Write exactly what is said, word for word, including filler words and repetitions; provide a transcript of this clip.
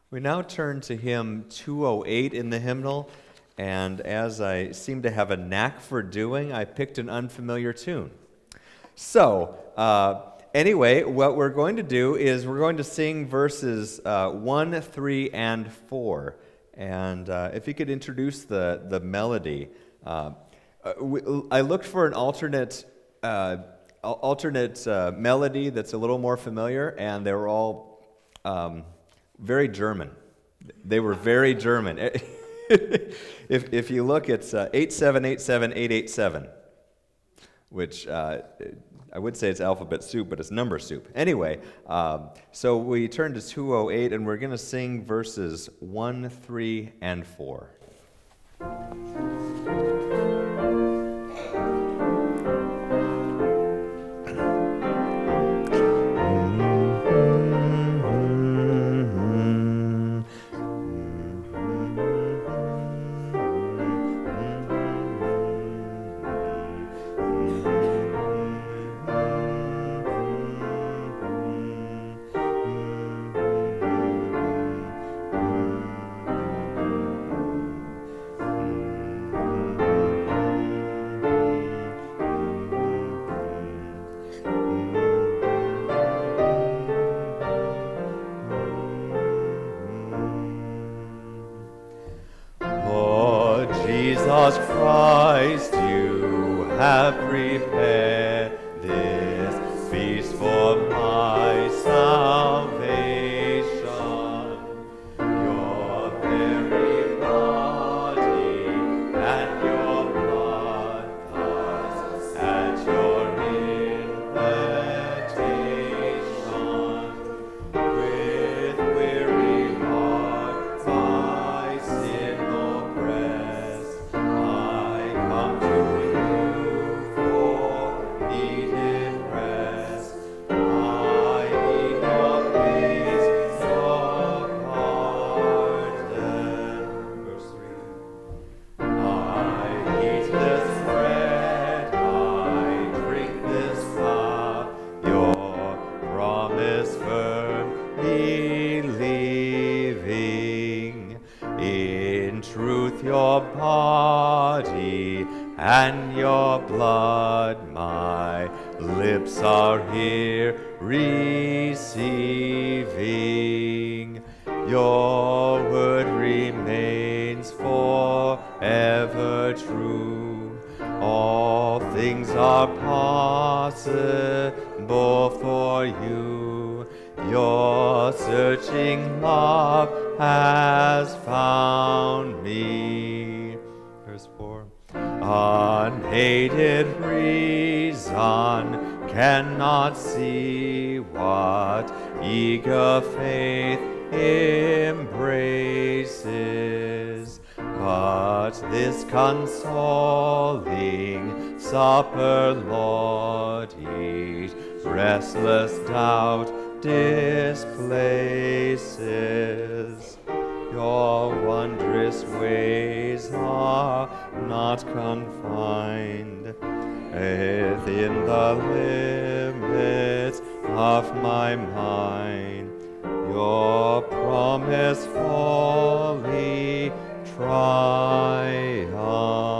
We now turn to hymn two oh eight in the hymnal, and as I seem to have a knack for doing, I picked an unfamiliar tune. So, uh, anyway, what we're going to do is we're going to sing verses uh, one, three, and four. And uh, if you could introduce the, the melody. Uh, we, I looked for an alternate uh, alternate uh, melody that's a little more familiar, and they were all um, very German. They were very German. if if you look, it's uh, eight seven eight seven eight eight seven, which uh, I would say it's alphabet soup, but it's number soup. Anyway, um, so we turn to two oh eight, and we're going to sing verses one, three, and four. Jesus Christ, you have prepared this feast for my salvation. Your very body and your blood thus at your invitation. With weary heart my sin oppressed, I come to you for needed rest. I need your peace, your pardon. Verse three. I eat this bread, I drink this cup, your promise firm believing. In truth your body and your blood my lips are here receiving. Your word remains forever true. All things are possible for you. Your searching love has found me. Verse four. Unaided reason cannot see what eager faith embraces, but this consoling supper, Lord, each restless doubt displaces. Your wondrous ways are not confined within the limits of my mind. Your promise fully triumphs.